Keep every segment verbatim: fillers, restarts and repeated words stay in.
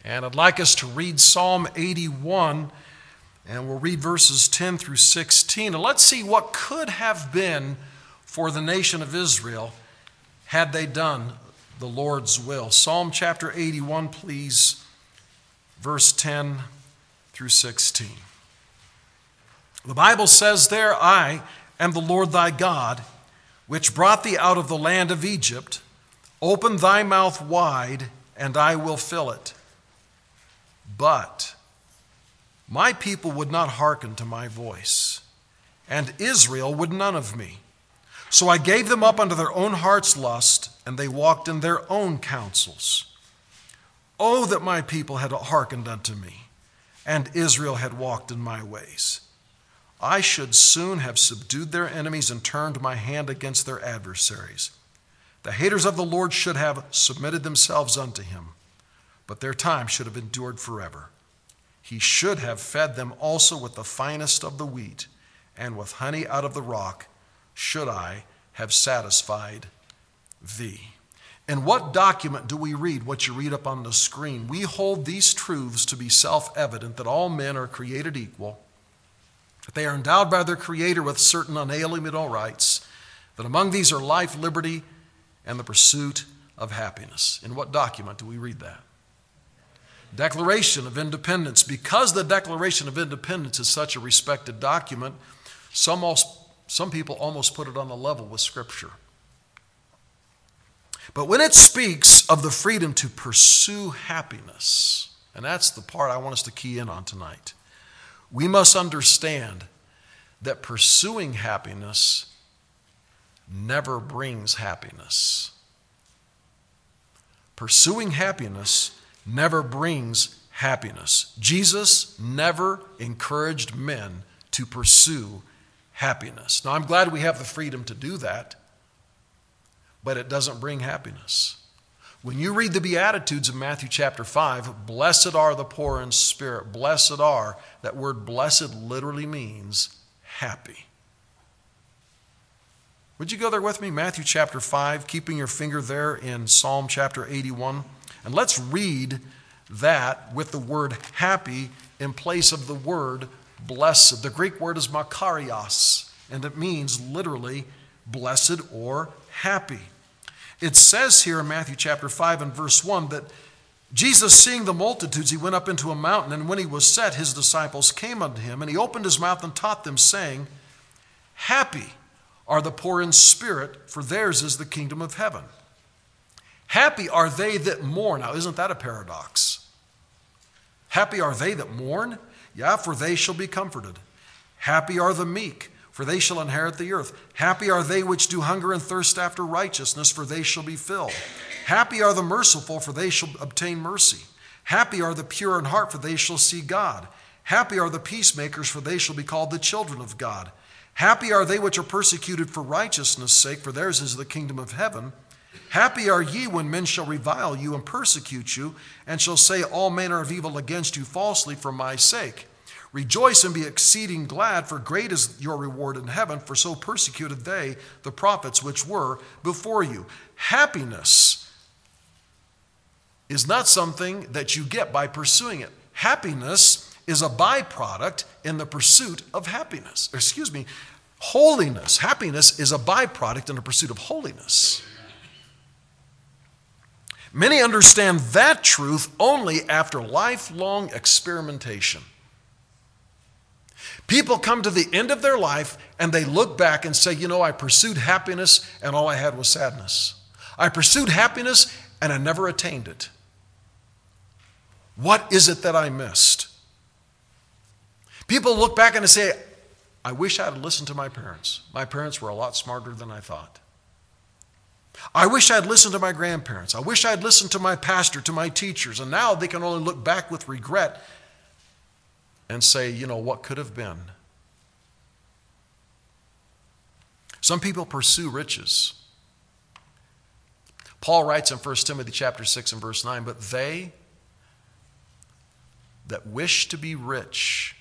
And I'd like us to read Psalm eighty-one, and we'll read verses ten through sixteen. And let's see what could have been for the nation of Israel had they done the Lord's will. Psalm chapter eighty-one, please, verse ten through sixteen. The Bible says there, I am the Lord thy God, which brought thee out of the land of Egypt. Open thy mouth wide, and I will fill it. But my people would not hearken to my voice, and Israel would none of me. So I gave them up unto their own heart's lust, and they walked in their own counsels. Oh, that my people had hearkened unto me, and Israel had walked in my ways. I should soon have subdued their enemies and turned my hand against their adversaries. The haters of the Lord should have submitted themselves unto him, but their time should have endured forever. He should have fed them also with the finest of the wheat, and with honey out of the rock should I have satisfied thee. In what document do we read what you read up on the screen? We hold these truths to be self-evident, that all men are created equal, that they are endowed by their Creator with certain unalienable rights, that among these are life, liberty, and the pursuit of happiness. In what document do we read that? Declaration of Independence. Because the Declaration of Independence is such a respected document, some, also, some people almost put it on the level with Scripture. But when it speaks of the freedom to pursue happiness, and that's the part I want us to key in on tonight, we must understand that pursuing happiness never brings happiness. Pursuing happiness never brings happiness. Jesus never encouraged men to pursue happiness. Now, I'm glad we have the freedom to do that, but it doesn't bring happiness. When you read the Beatitudes in Matthew chapter five, blessed are the poor in spirit. Blessed are, that word blessed literally means happy. Would you go there with me? Matthew chapter five, keeping your finger there in Psalm chapter eighty-one. And let's read that with the word happy in place of the word blessed. The Greek word is makarios, and it means literally blessed or happy. It says here in Matthew chapter five and verse one that Jesus, seeing the multitudes, he went up into a mountain, and when he was set, his disciples came unto him, and he opened his mouth and taught them, saying, Happy are the poor in spirit, for theirs is the kingdom of heaven. Happy are they that mourn. Now, isn't that a paradox? Happy are they that mourn? Yeah, for they shall be comforted. Happy are the meek, for they shall inherit the earth. Happy are they which do hunger and thirst after righteousness, for they shall be filled. Happy are the merciful, for they shall obtain mercy. Happy are the pure in heart, for they shall see God. Happy are the peacemakers, for they shall be called the children of God. Happy are they which are persecuted for righteousness' sake, for theirs is the kingdom of heaven. Happy are ye when men shall revile you and persecute you, and shall say all manner of evil against you falsely for my sake. Rejoice and be exceeding glad, for great is your reward in heaven, for so persecuted they the prophets which were before you. Happiness is not something that you get by pursuing it. Happiness is a byproduct in the pursuit of happiness. Excuse me, holiness. Happiness is a byproduct in the pursuit of holiness. Many understand that truth only after lifelong experimentation. People come to the end of their life and they look back and say, you know, I pursued happiness and all I had was sadness. I pursued happiness and I never attained it. What is it that I missed? People look back and they say, I wish I had listened to my parents. My parents were a lot smarter than I thought. I wish I had listened to my grandparents. I wish I had listened to my pastor, to my teachers. And now they can only look back with regret and say, you know, what could have been? Some people pursue riches. Paul writes in First Timothy chapter six and verse nine, but they that wish to be rich,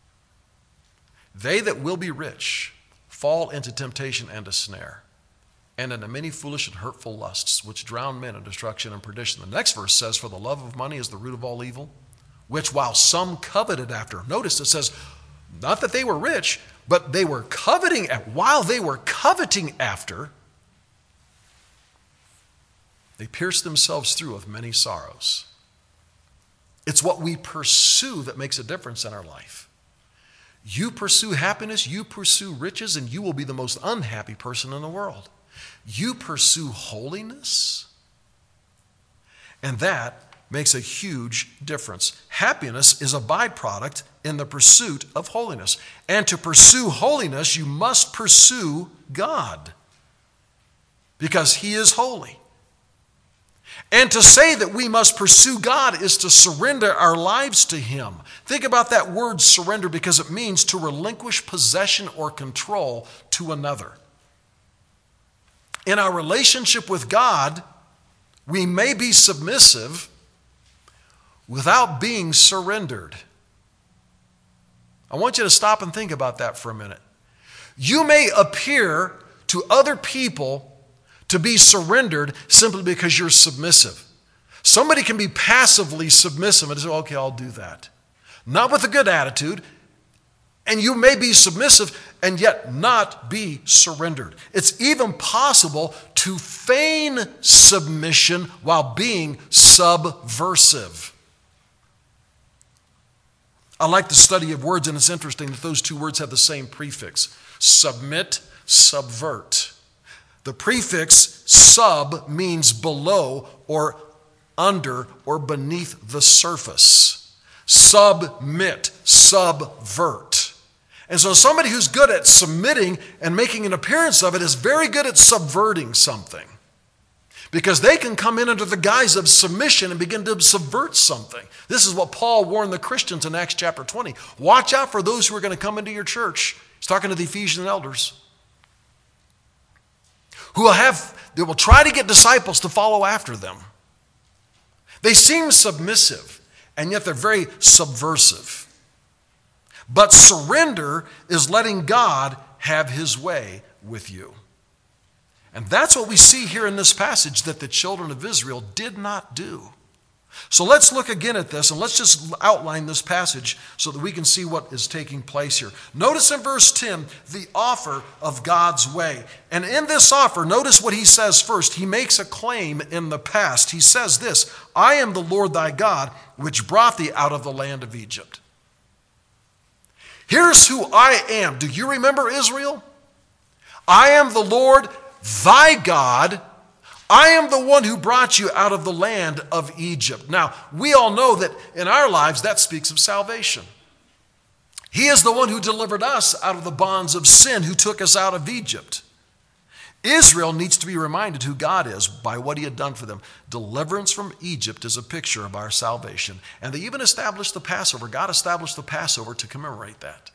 they that will be rich, fall into temptation and a snare, and into many foolish and hurtful lusts, which drown men in destruction and perdition. The next verse says, for the love of money is the root of all evil, which while some coveted after. Notice it says, not that they were rich, but they were coveting, while they were coveting after, they pierced themselves through with many sorrows. It's what we pursue that makes a difference in our life. You pursue happiness, you pursue riches, and you will be the most unhappy person in the world. You pursue holiness, and that makes a huge difference. Happiness is a byproduct in the pursuit of holiness. And to pursue holiness, you must pursue God, because He is holy. And to say that we must pursue God is to surrender our lives to Him. Think about that word surrender, because it means to relinquish possession or control to another. In our relationship with God, we may be submissive without being surrendered. I want you to stop and think about that for a minute. You may appear to other people to be surrendered simply because you're submissive. Somebody can be passively submissive and say, okay, I'll do that. Not with a good attitude. And you may be submissive and yet not be surrendered. It's even possible to feign submission while being subversive. I like the study of words, and it's interesting that those two words have the same prefix. Submit, subvert. The prefix sub means below or under or beneath the surface. Submit, subvert. And so somebody who's good at submitting and making an appearance of it is very good at subverting something, because they can come in under the guise of submission and begin to subvert something. This is what Paul warned the Christians in Acts chapter twenty. Watch out for those who are going to come into your church. He's talking to the Ephesian elders, who will have, they will try to get disciples to follow after them. They seem submissive, and yet they're very subversive. But surrender is letting God have His way with you. And that's what we see here in this passage that the children of Israel did not do. So let's look again at this, and let's just outline this passage so that we can see what is taking place here. Notice in verse ten, the offer of God's way. And in this offer, notice what He says first. He makes a claim in the past. He says this, I am the Lord thy God, which brought thee out of the land of Egypt. Here's who I am. Do you remember Israel? I am the Lord thy God. I am the one who brought you out of the land of Egypt. Now, we all know that in our lives that speaks of salvation. He is the one who delivered us out of the bonds of sin, who took us out of Egypt. Israel needs to be reminded who God is by what He had done for them. Deliverance from Egypt is a picture of our salvation. And they even established the Passover. God established the Passover to commemorate that.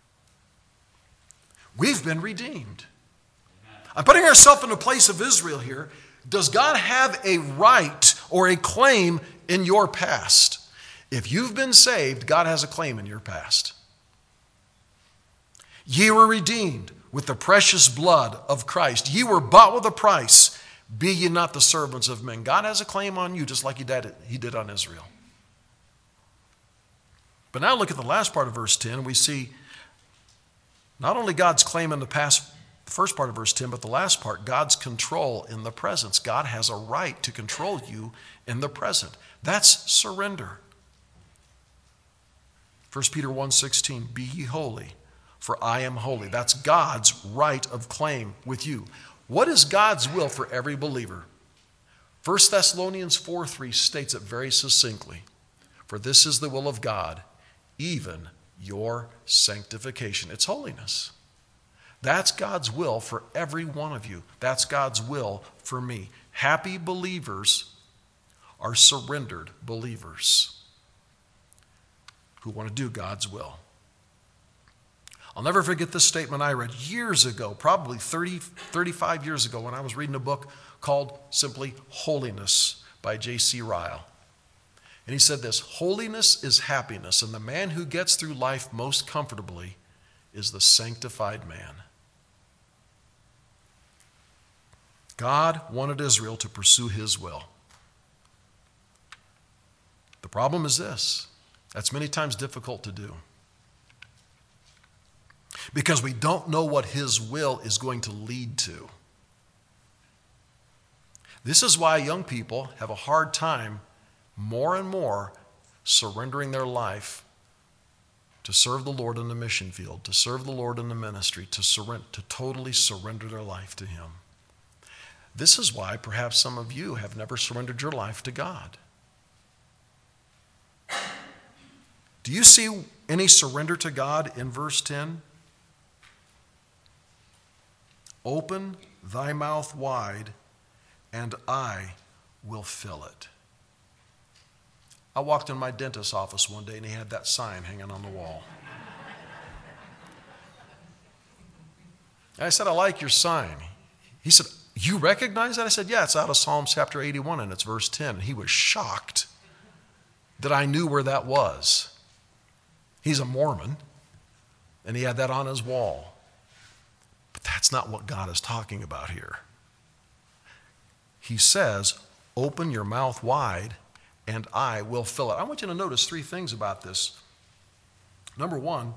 We've been redeemed. I'm putting ourselves in the place of Israel here. Does God have a right or a claim in your past? If you've been saved, God has a claim in your past. Ye were redeemed with the precious blood of Christ. Ye were bought with a price. Be ye not the servants of men. God has a claim on you just like he did, he did on Israel. But now look at the last part of verse ten. We see not only God's claim in the past, the first part of verse ten, but the last part, God's control in the present. God has a right to control you in the present. That's surrender. First Peter one sixteen, be ye holy, for I am holy. That's God's right of claim with you. What is God's will for every believer? First Thessalonians four three states it very succinctly. For this is the will of God, even your sanctification. It's holiness. That's God's will for every one of you. That's God's will for me. Happy believers are surrendered believers who want to do God's will. I'll never forget this statement I read years ago, probably thirty, thirty-five years ago, when I was reading a book called simply Holiness by J C Ryle. And he said this, holiness is happiness, and the man who gets through life most comfortably is the sanctified man. God wanted Israel to pursue his will. The problem is this: that's many times difficult to do, because we don't know what his will is going to lead to. This is why young people have a hard time more and more surrendering their life to serve the Lord in the mission field, to serve the Lord in the ministry, to surrender, to totally surrender their life to him. This is why perhaps some of you have never surrendered your life to God. Do you see any surrender to God in verse ten? Open thy mouth wide, and I will fill it. I walked in my dentist's office one day, and he had that sign hanging on the wall. I said, I like your sign. He said, you recognize that? I said, yeah, it's out of Psalm chapter eighty-one, and it's verse ten. And he was shocked that I knew where that was. He's a Mormon, and he had that on his wall. But that's not what God is talking about here. He says, open your mouth wide, and I will fill it. I want you to notice three things about this. Number one,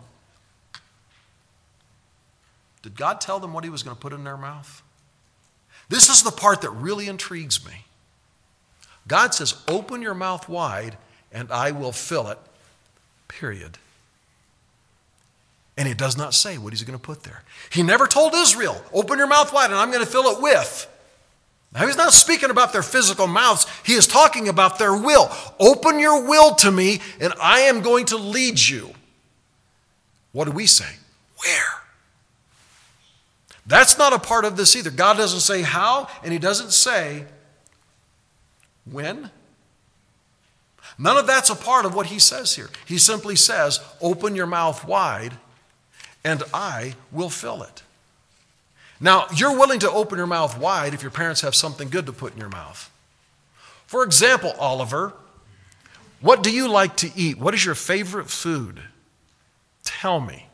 did God tell them what he was going to put in their mouth? This is the part that really intrigues me. God says, open your mouth wide, and I will fill it, period. And he does not say what he's going to put there. He never told Israel, open your mouth wide, and I'm going to fill it with. Now, he's not speaking about their physical mouths. He is talking about their will. Open your will to me, and I am going to lead you. What do we say? Where? That's not a part of this either. God doesn't say how, and he doesn't say when. None of that's a part of what he says here. He simply says, open your mouth wide, and I will fill it. Now, you're willing to open your mouth wide if your parents have something good to put in your mouth. For example, Oliver, what do you like to eat? What is your favorite food? Tell me.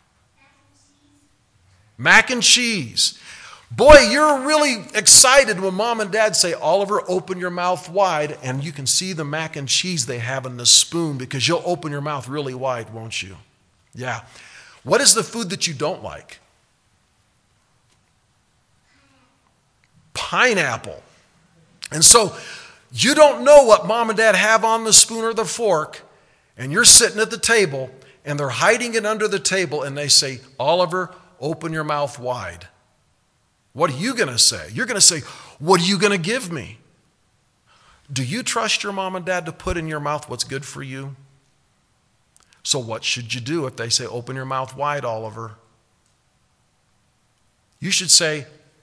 Mac and cheese. Boy, you're really excited when mom and dad say, Oliver, open your mouth wide, and you can see the mac and cheese they have in the spoon because you'll open your mouth really wide, won't you? Yeah. What is the food that you don't like? Pineapple. And so you don't know what mom and dad have on the spoon or the fork, and you're sitting at the table, and they're hiding it under the table, and they say, Oliver, open your mouth wide. What are you going to say? You're going to say, what are you going to give me? Do you trust your mom and dad to put in your mouth what's good for you? So what should you do if they say, open your mouth wide, Oliver? You should say,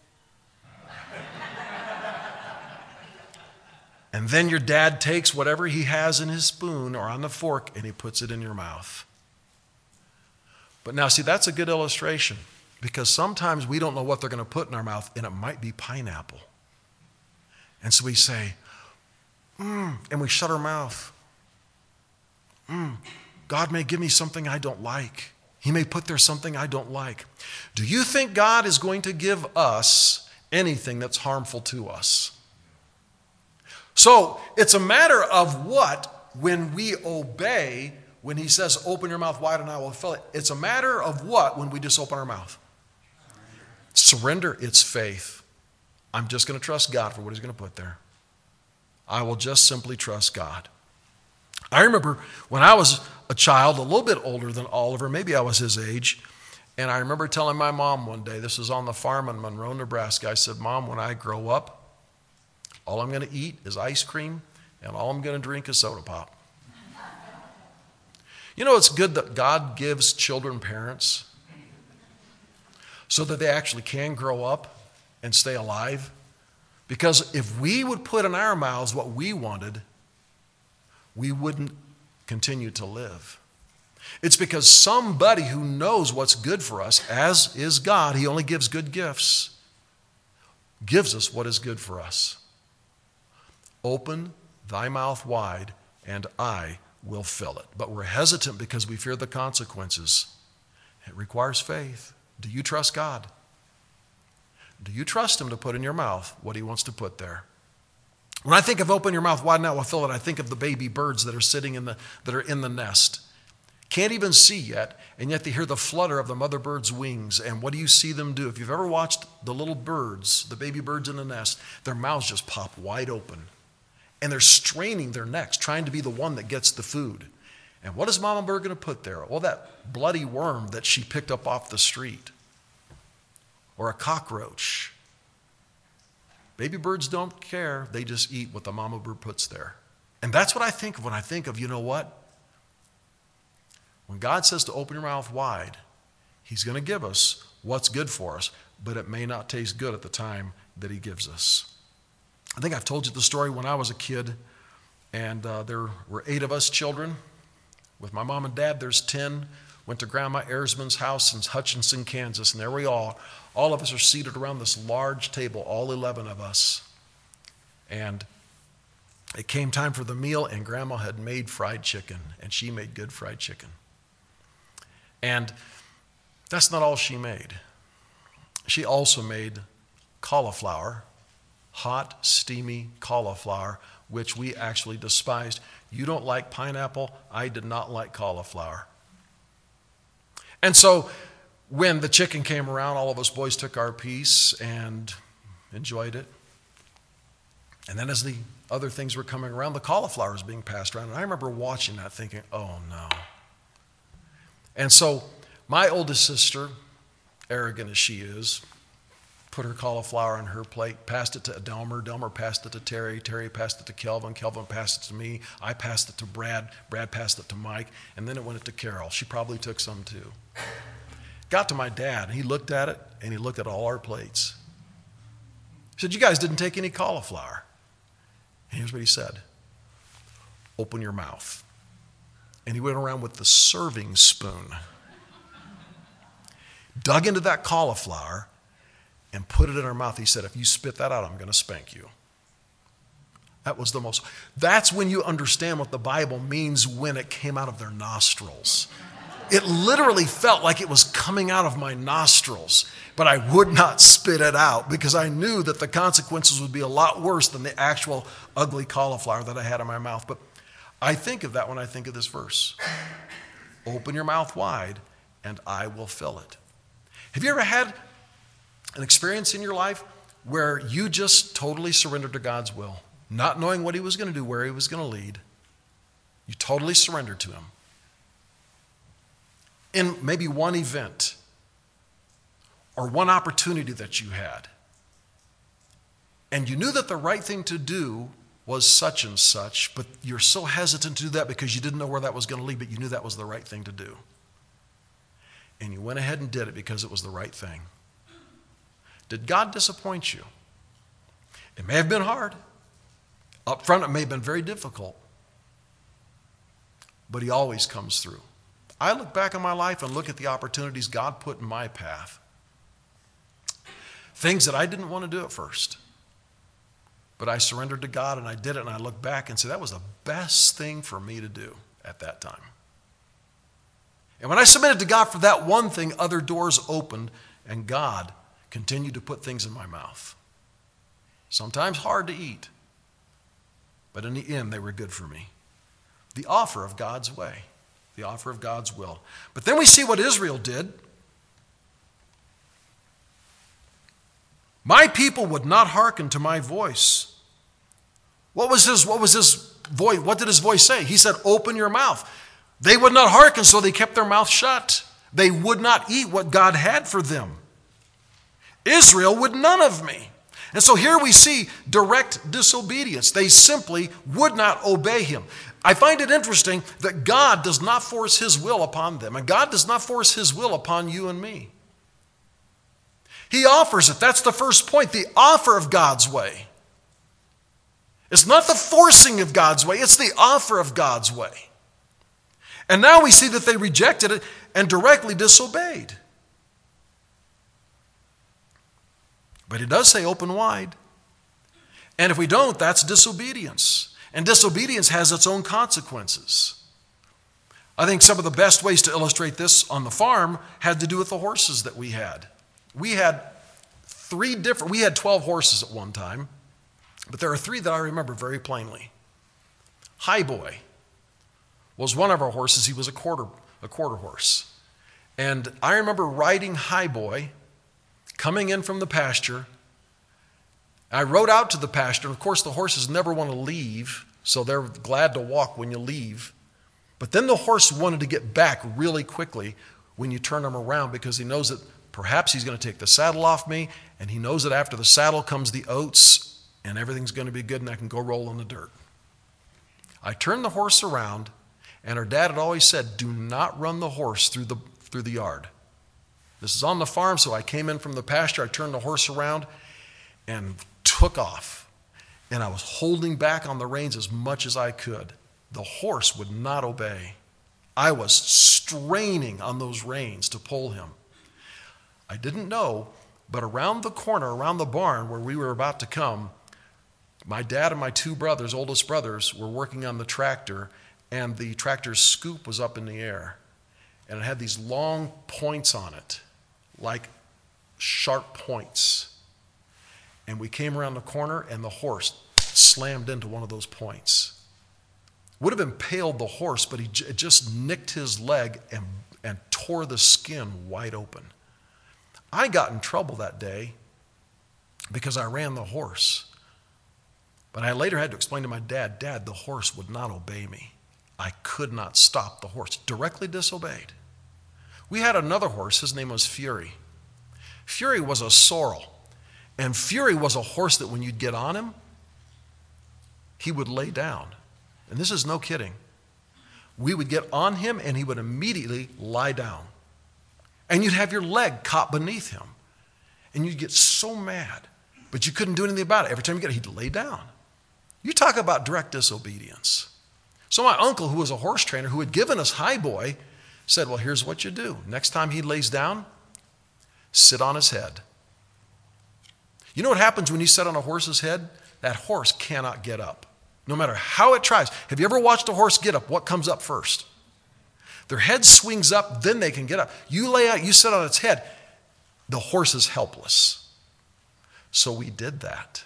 and then your dad takes whatever he has in his spoon or on the fork and he puts it in your mouth. But now, see, that's a good illustration because sometimes we don't know what they're going to put in our mouth, and it might be pineapple. And so we say, mm, and we shut our mouth. Mm, God may give me something I don't like. He may put there something I don't like. Do you think God is going to give us anything that's harmful to us? So it's a matter of what when we obey. When he says, open your mouth wide and I will fill it, it's a matter of what when we just open our mouth? Surrender, it's faith. I'm just going to trust God for what he's going to put there. I will just simply trust God. I remember when I was a child, a little bit older than Oliver, maybe I was his age, and I remember telling my mom one day, this was on the farm in Monroe, Nebraska, I said, Mom, when I grow up, all I'm going to eat is ice cream, and all I'm going to drink is soda pop. You know, it's good that God gives children parents so that they actually can grow up and stay alive. Because if we would put in our mouths what we wanted, we wouldn't continue to live. It's because somebody who knows what's good for us, as is God, he only gives good gifts, gives us what is good for us. Open thy mouth wide, and I will fill it. But we're hesitant because we fear the consequences. It requires faith. Do you trust God? Do you trust him to put in your mouth what he wants to put there? When I think of open your mouth wide and I will fill it, I think of the baby birds that are sitting in the, that are in the nest. Can't even see yet, and yet they hear the flutter of the mother bird's wings. And what do you see them do? If you've ever watched the little birds, the baby birds in the nest, their mouths just pop wide open. And they're straining their necks, trying to be the one that gets the food. And what is Mama Bird going to put there? Well, that bloody worm that she picked up off the street. Or a cockroach. Baby birds don't care. They just eat what the mama bird puts there. And that's what I think of when I think of, you know what? When God says to open your mouth wide, he's going to give us what's good for us, but it may not taste good at the time that he gives us. I think I've told you the story when I was a kid, and uh, there were eight of us children. With my mom and dad, there's ten. Went to Grandma Erzman's house in Hutchinson, Kansas, and there we are. All of us are seated around this large table, all eleven of us. And it came time for the meal, and Grandma had made fried chicken, and she made good fried chicken. And that's not all she made. She also made cauliflower, hot, steamy cauliflower, which we actually despised. You don't like pineapple? I did not like cauliflower. And so when the chicken came around, all of us boys took our piece and enjoyed it. And then as the other things were coming around, the cauliflower was being passed around. And I remember watching that thinking, oh no. And so my oldest sister, arrogant as she is, put her cauliflower on her plate, passed it to Delmer. Delmer passed it to Terry. Terry passed it to Kelvin. Kelvin passed it to me. I passed it to Brad. Brad passed it to Mike. And then it went to Carol. She probably took some too. Got to my dad, and he looked at it, and he looked at all our plates. He said, you guys didn't take any cauliflower. And here's what he said. Open your mouth. And he went around with the serving spoon, dug into that cauliflower, and put it in our mouth. He said, if you spit that out, I'm going to spank you. That was the most, that's when you understand what the Bible means when it came out of their nostrils. It literally felt like it was coming out of my nostrils, but I would not spit it out because I knew that the consequences would be a lot worse than the actual ugly cauliflower that I had in my mouth. But I think of that when I think of this verse. Open your mouth wide and I will fill it. Have you ever had an experience in your life where you just totally surrendered to God's will, not knowing what he was going to do, where he was going to lead? You totally surrendered to him. In maybe one event or one opportunity that you had, and you knew that the right thing to do was such and such, but you're so hesitant to do that because you didn't know where that was going to lead, but you knew that was the right thing to do. And you went ahead and did it because it was the right thing. Did God disappoint you? It may have been hard. Up front, it may have been very difficult. But he always comes through. I look back on my life and look at the opportunities God put in my path. Things that I didn't want to do at first. But I surrendered to God and I did it, and I look back and say that was the best thing for me to do at that time. And when I submitted to God for that one thing, other doors opened and God continued to put things in my mouth. Sometimes hard to eat, but in the end they were good for me. The offer of God's way. The offer of God's will. But then we see what Israel did. My people would not hearken to my voice. What was his, what was his voice? What did his voice say? He said, open your mouth. They would not hearken, so they kept their mouth shut. They would not eat what God had for them. Israel would none of me. And so here we see direct disobedience. They simply would not obey him. I find it interesting that God does not force his will upon them, and God does not force his will upon you and me. He offers it. That's the first point, the offer of God's way. It's not the forcing of God's way, it's the offer of God's way. And now we see that they rejected it and directly disobeyed. But it does say open wide. And if we don't, that's disobedience. And disobedience has its own consequences. I think some of the best ways to illustrate this on the farm had to do with the horses that we had. We had three different, we had twelve horses at one time, but there are three that I remember very plainly. High Boy was one of our horses. He was a quarter, a quarter horse. And I remember riding High Boy, coming in from the pasture. I rode out to the pasture, and of course the horses never want to leave, so they're glad to walk when you leave. But then the horse wanted to get back really quickly when you turn him around, because he knows that perhaps he's going to take the saddle off me, and he knows that after the saddle comes the oats, and everything's going to be good, and I can go roll in the dirt. I turned the horse around, and her dad had always said, do not run the horse through the, through the yard. This is on the farm, so I came in from the pasture, I turned the horse around, and took off. And I was holding back on the reins as much as I could. The horse would not obey. I was straining on those reins to pull him. I didn't know, but around the corner, around the barn where we were about to come, my dad and my two brothers, oldest brothers, were working on the tractor, and the tractor's scoop was up in the air. And it had these long points on it, like sharp points. And we came around the corner, and the horse slammed into one of those points. Would have impaled the horse, but he j- just nicked his leg and, and tore the skin wide open. I got in trouble that day because I ran the horse. But I later had to explain to my dad, Dad, the horse would not obey me. I could not stop the horse. Directly disobeyed. We had another horse. His name was Fury. Fury was a sorrel. And Fury was a horse that when you'd get on him, he would lay down. And this is no kidding. We would get on him and he would immediately lie down. And you'd have your leg caught beneath him. And you'd get so mad, but you couldn't do anything about it. Every time you get it, he'd lay down. You talk about direct disobedience. So my uncle, who was a horse trainer, who had given us High Boy, said, well, here's what you do. Next time he lays down, sit on his head. You know what happens when you sit on a horse's head? That horse cannot get up, no matter how it tries. Have you ever watched a horse get up? What comes up first? Their head swings up, then they can get up. You lay out, you sit on its head, the horse is helpless. So we did that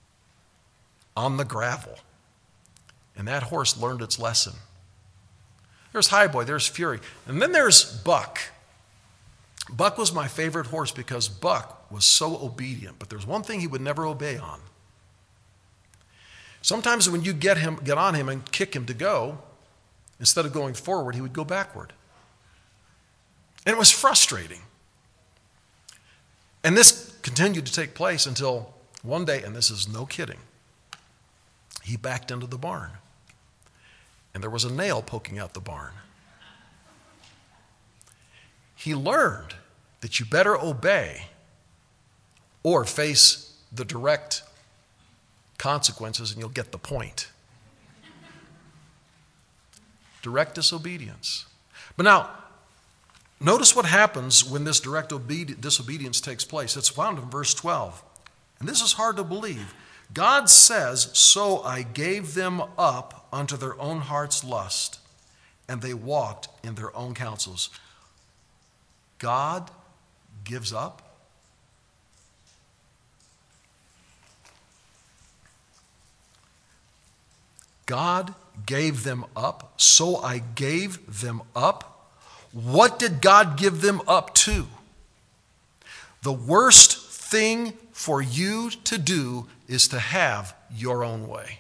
on the gravel. And that horse learned its lesson. There's High Boy, there's Fury. And then there's Buck. Buck was my favorite horse because Buck was so obedient, but there's one thing he would never obey on. Sometimes when you get him, get on him and kick him to go, instead of going forward, he would go backward. And it was frustrating. And this continued to take place until one day, and this is no kidding, he backed into the barn. And there was a nail poking out the barn. He learned that you better obey or face the direct consequences and you'll get the point. Direct disobedience. But now, notice what happens when this direct obedi- disobedience takes place. It's found in verse twelve. And this is hard to believe. God says, so I gave them up unto their own heart's lust, and they walked in their own counsels. God gives up? God gave them up, so I gave them up. What did God give them up to? The worst thing for you to do is to have your own way.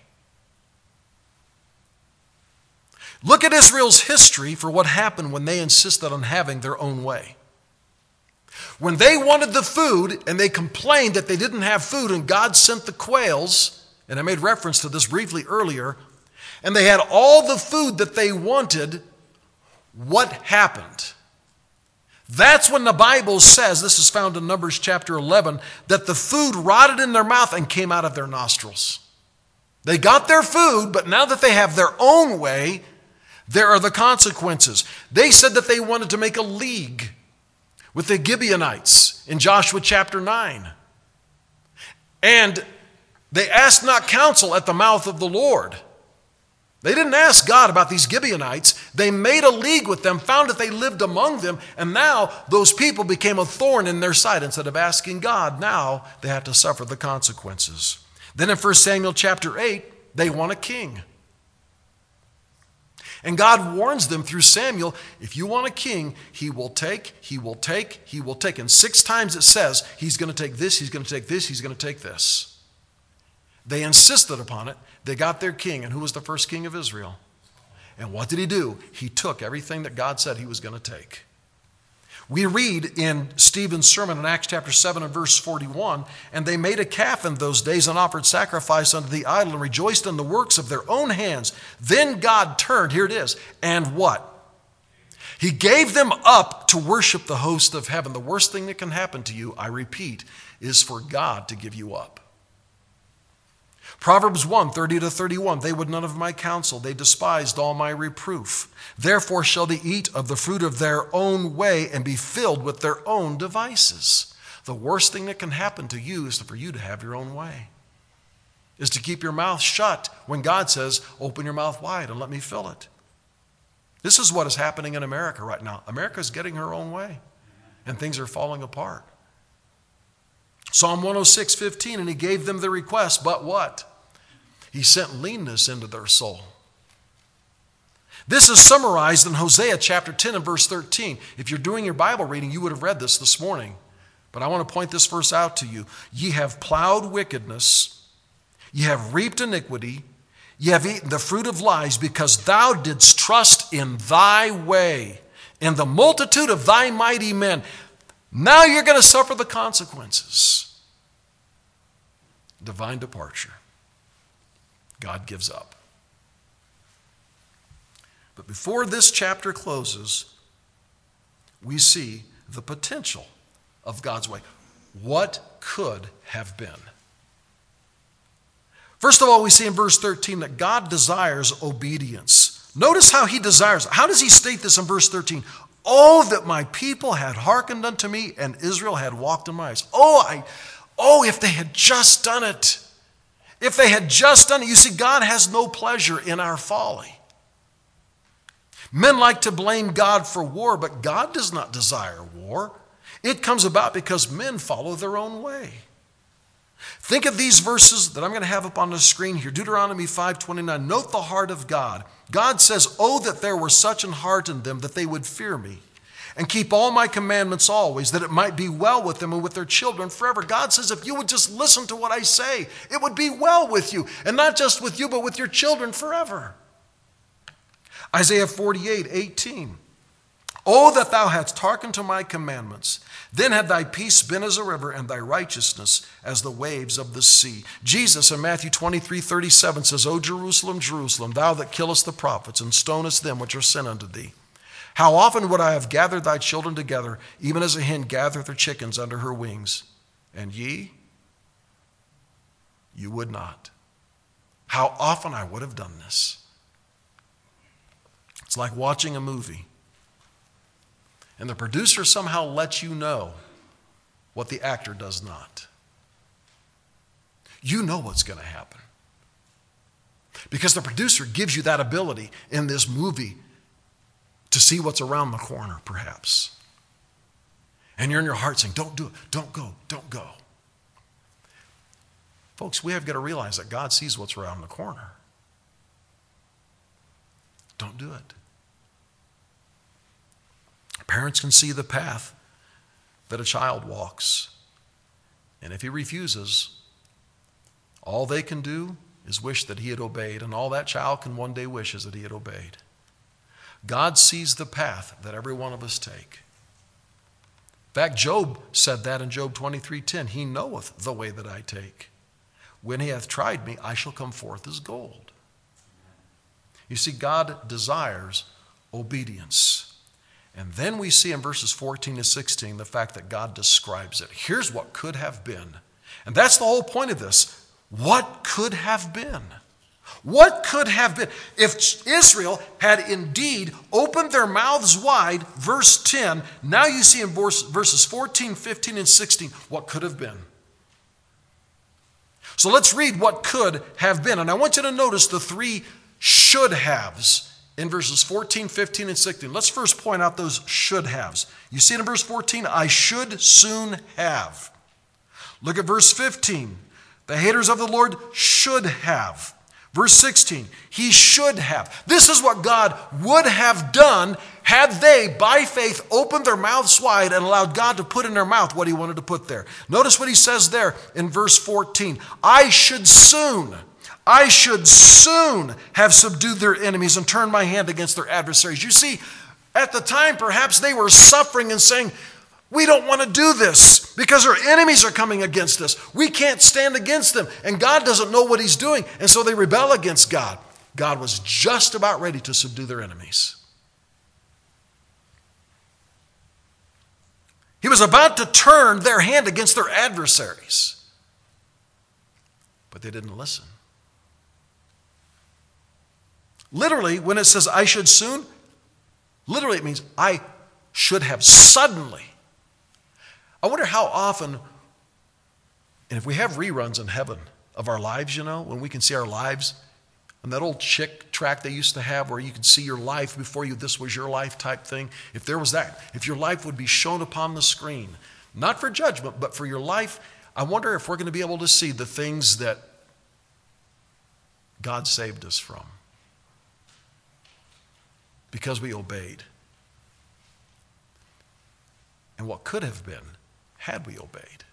Look at Israel's history for what happened when they insisted on having their own way. When they wanted the food and they complained that they didn't have food and God sent the quails, and I made reference to this briefly earlier, and they had all the food that they wanted, what happened? That's when the Bible says, this is found in Numbers chapter eleven, that the food rotted in their mouth and came out of their nostrils. They got their food, but now that they have their own way, there are the consequences. They said that they wanted to make a league with the Gibeonites in Joshua chapter nine. And they asked not counsel at the mouth of the Lord. They didn't ask God about these Gibeonites. They made a league with them, found that they lived among them, and now those people became a thorn in their side. Instead of asking God, now they had to suffer the consequences. Then in First Samuel chapter eight, they want a king. And God warns them through Samuel, if you want a king, he will take, he will take, he will take. And six times it says, he's going to take this, he's going to take this, he's going to take this. They insisted upon it. They got their king. And who was the first king of Israel? And what did he do? He took everything that God said he was going to take. We read in Stephen's sermon in Acts chapter seven and verse forty-one, and they made a calf in those days and offered sacrifice unto the idol and rejoiced in the works of their own hands. Then God turned, here it is, and what? He gave them up to worship the host of heaven. The worst thing that can happen to you, I repeat, is for God to give you up. Proverbs one, thirty to thirty-one, they would none of my counsel. They despised all my reproof. Therefore shall they eat of the fruit of their own way and be filled with their own devices. The worst thing that can happen to you is for you to have your own way. Is to keep your mouth shut when God says, open your mouth wide and let me fill it. This is what is happening in America right now. America is getting her own way and things are falling apart. Psalm one oh six, fifteen, and he gave them the request, but what? He sent leanness into their soul. This is summarized in Hosea chapter ten and verse thirteen. If you're doing your Bible reading, you would have read this this morning. But I want to point this verse out to you. Ye have plowed wickedness, ye have reaped iniquity, ye have eaten the fruit of lies, because thou didst trust in thy way, in the multitude of thy mighty men. Now you're going to suffer the consequences. Divine departure. God gives up. But before this chapter closes, we see the potential of God's way. What could have been? First of all, we see in verse thirteen that God desires obedience. Notice how he desires. How does he state this in verse thirteen? Oh, that my people had hearkened unto me, and Israel had walked in my ways. Oh, I, oh, if they had just done it. If they had just done it. You see, God has no pleasure in our folly. Men like to blame God for war, but God does not desire war. It comes about because men follow their own way. Think of these verses that I'm going to have up on the screen here. Deuteronomy five twenty-nine. Note the heart of God. God says, oh, that there were such an heart in them that they would fear me and keep all my commandments always, that it might be well with them and with their children forever. God says, if you would just listen to what I say, it would be well with you. And not just with you, but with your children forever. Isaiah forty-eight eighteen. Oh, that thou hadst hearkened to my commandments. Then had thy peace been as a river, and thy righteousness as the waves of the sea. Jesus in Matthew twenty-three thirty-seven says, O Jerusalem, Jerusalem, thou that killest the prophets and stonest them which are sent unto thee. How often would I have gathered thy children together, even as a hen gathereth her chickens under her wings? And ye, you would not. How often I would have done this. It's like watching a movie. And the producer somehow lets you know what the actor does not. You know what's going to happen. Because the producer gives you that ability in this movie to see what's around the corner, perhaps. And you're in your heart saying, don't do it, don't go, don't go. Folks, we have got to realize that God sees what's around the corner. Don't do it. Parents can see the path that a child walks. And if he refuses, all they can do is wish that he had obeyed. And all that child can one day wish is that he had obeyed. God sees the path that every one of us take. In fact, Job said that in Job twenty-three ten. He knoweth the way that I take. When he hath tried me, I shall come forth as gold. You see, God desires obedience. And then we see in verses fourteen to sixteen the fact that God describes it. Here's what could have been. And that's the whole point of this. What could have been? What could have been? If Israel had indeed opened their mouths wide, verse ten, now you see in verses fourteen, fifteen, and sixteen what could have been. So let's read what could have been. And I want you to notice the three should haves in verses fourteen, fifteen, and sixteen. Let's first point out those should haves. You see it in verse fourteen, I should soon have. Look at verse fifteen. The haters of the Lord should have. Verse sixteen, he should have. This is what God would have done had they, by faith, opened their mouths wide and allowed God to put in their mouth what he wanted to put there. Notice what he says there in verse fourteen. I should soon, I should soon have subdued their enemies and turned my hand against their adversaries. You see, at the time, perhaps they were suffering and saying, we don't want to do this because our enemies are coming against us. We can't stand against them. And God doesn't know what he's doing. And so they rebel against God. God was just about ready to subdue their enemies. He was about to turn their hand against their adversaries. But they didn't listen. Literally, when it says, I should soon, literally it means I should have suddenly. I wonder how often, and if we have reruns in heaven of our lives, you know, when we can see our lives, and that old Chick track they used to have where you could see your life before you, this was your life type thing. If there was that, if your life would be shown upon the screen, not for judgment, but for your life, I wonder if we're going to be able to see the things that God saved us from because we obeyed. And what could have been had we obeyed.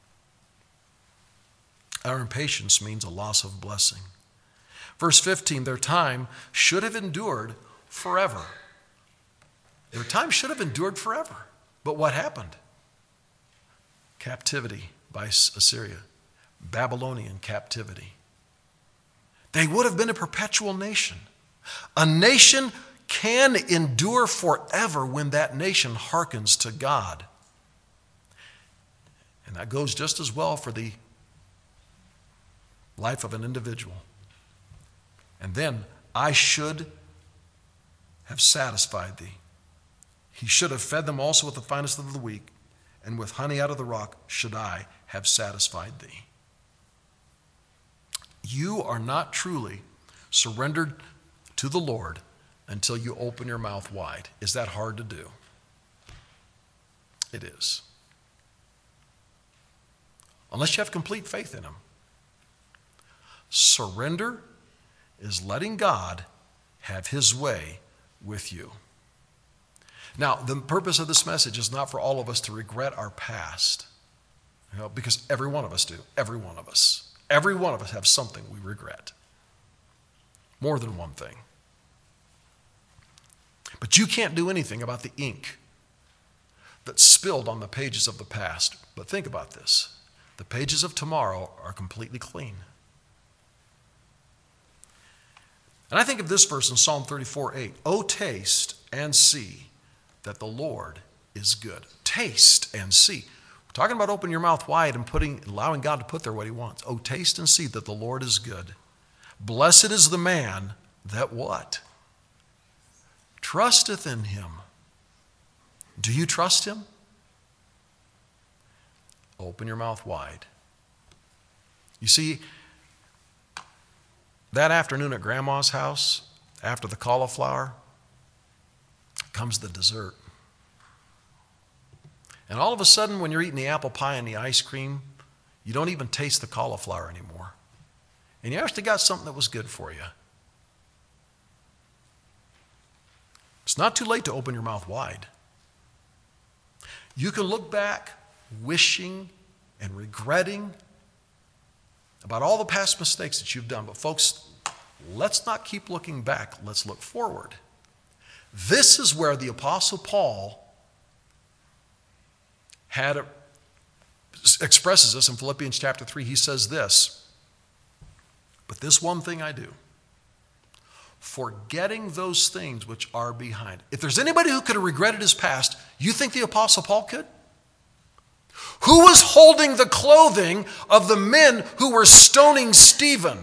Our impatience means a loss of blessing. Verse fifteen, their time should have endured forever. Their time should have endured forever. But what happened? Captivity by Assyria. Babylonian captivity. They would have been a perpetual nation. A nation can endure forever when that nation hearkens to God. And that goes just as well for the life of an individual. And then, I should have satisfied thee. He should have fed them also with the finest of the weak, and with honey out of the rock should I have satisfied thee. You are not truly surrendered to the Lord until you open your mouth wide. Is that hard to do? It is. Unless you have complete faith in him. Surrender is letting God have his way with you. Now, the purpose of this message is not for all of us to regret our past, you know, because every one of us do. Every one of us. Every one of us have something we regret. More than one thing. But you can't do anything about the ink that's spilled on the pages of the past. But think about this. The pages of tomorrow are completely clean. And I think of this verse in Psalm thirty-four eight. Oh, taste and see that the Lord is good. Taste and see. We're talking about opening your mouth wide and putting, allowing God to put there what he wants. Oh, taste and see that the Lord is good. Blessed is the man that what? Trusteth in him. Do you trust him? Open your mouth wide. You see, that afternoon at Grandma's house, after the cauliflower, comes the dessert. And all of a sudden, when you're eating the apple pie and the ice cream, you don't even taste the cauliflower anymore. And you actually got something that was good for you. It's not too late to open your mouth wide. You can look back wishing and regretting about all the past mistakes that you've done. But folks, let's not keep looking back. Let's look forward. This is where the Apostle Paul had a, expresses this in Philippians chapter three. He says this, but this one thing I do, forgetting those things which are behind. If there's anybody who could have regretted his past, you think the Apostle Paul could? Who was holding the clothing of the men who were stoning Stephen?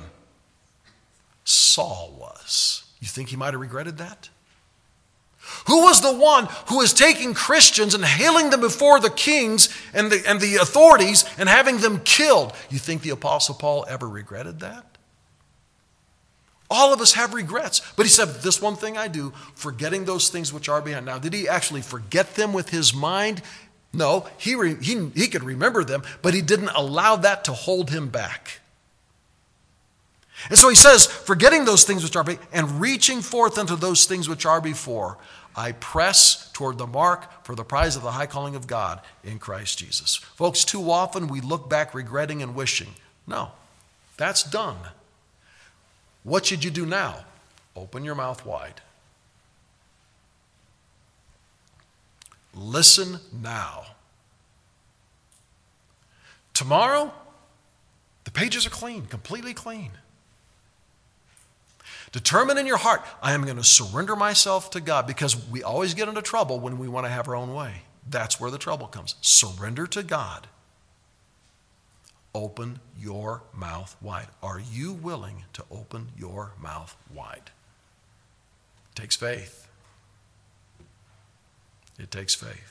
Saul was. You think he might have regretted that? Who was the one who was taking Christians and hailing them before the kings and the, and the authorities and having them killed? You think the Apostle Paul ever regretted that? All of us have regrets. But he said, this one thing I do, forgetting those things which are behind. Now, did he actually forget them with his mind? No, he, re, he, he could remember them, but he didn't allow that to hold him back. And so he says, forgetting those things which are behind, and reaching forth unto those things which are before, I press toward the mark for the prize of the high calling of God in Christ Jesus. Folks, too often we look back regretting and wishing. No, that's done. What should you do now? Open your mouth wide. Listen now. Tomorrow, the pages are clean, completely clean. Determine in your heart, I am going to surrender myself to God, because we always get into trouble when we want to have our own way. That's where the trouble comes. Surrender to God. Open your mouth wide. Are you willing to open your mouth wide? It takes faith. It takes faith.